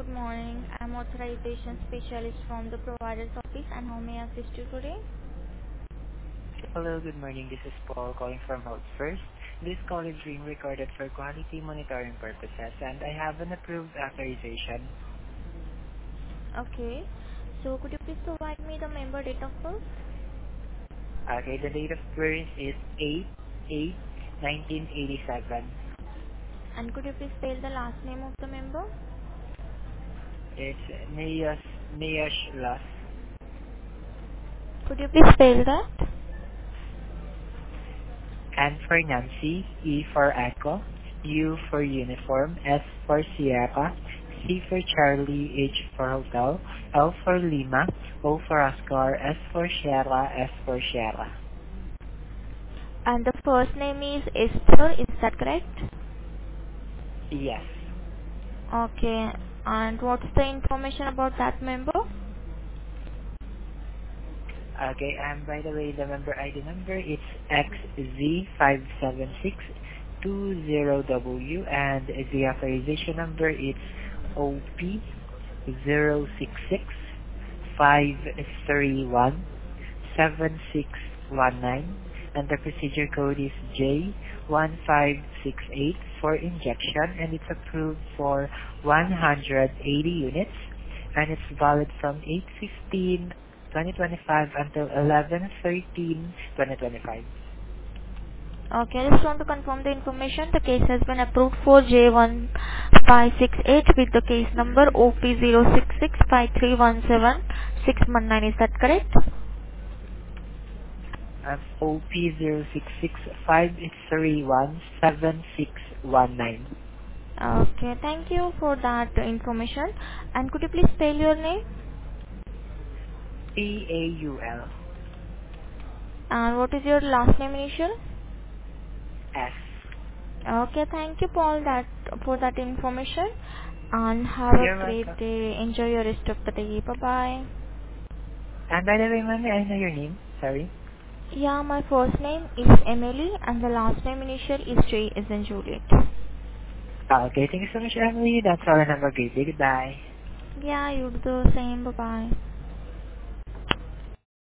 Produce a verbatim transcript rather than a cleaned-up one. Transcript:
good morning. I'm authorization specialist from the provider's office, and how may I assist you today? Hello, good morning. This is Paul calling from Health First. This call is being recorded for quality monitoring purposes, and I have an approved authorization. Okay. So could you please provide me the member date of birth? Okay, the date of birth is eight eight nineteen eighty-seven. And could you please spell the last name of the member? It's Neas Neas Las. Could you please spell that? N for Nancy, E for Echo, U for Uniform, S for Sierra, C for Charlie, H for Hotel, L for Lima, O for Oscar, S for Sierra, S for Sierra. And the first name is Esther, is that correct? Yes. Okay. And what's the information about that member? Okay, and by the way, the member I D number is X Z five seven six two zero W, and the authorization number is O P zero six six five three one seven six one nine, and the procedure code is J one five six eight for injection, and it's approved for one hundred eighty units, and it's valid from eight fifteen twenty twenty-five until eleven thirteen twenty twenty-five. Okay, I just want to confirm the information. The case has been approved for J one five six eight with the case number O P zero six six five three one seven six one nine. Is that correct? That's O P zero six six five three one seven six one nine. Okay, thank you for that information. And could you please spell your name? P A U L And what is your last name initial? S. Okay, thank you Paul that for that information. And have a You're great welcome. day. Enjoy your rest of the day. Bye bye. And by the way, ma'am, may I know your name? Sorry. Yeah, my first name is Emily and the last name initial is J as in Juliet. Ah, okay, thank you so much, Emily. That's all, and have a great day. Goodbye. Yeah, you do the same. Bye bye.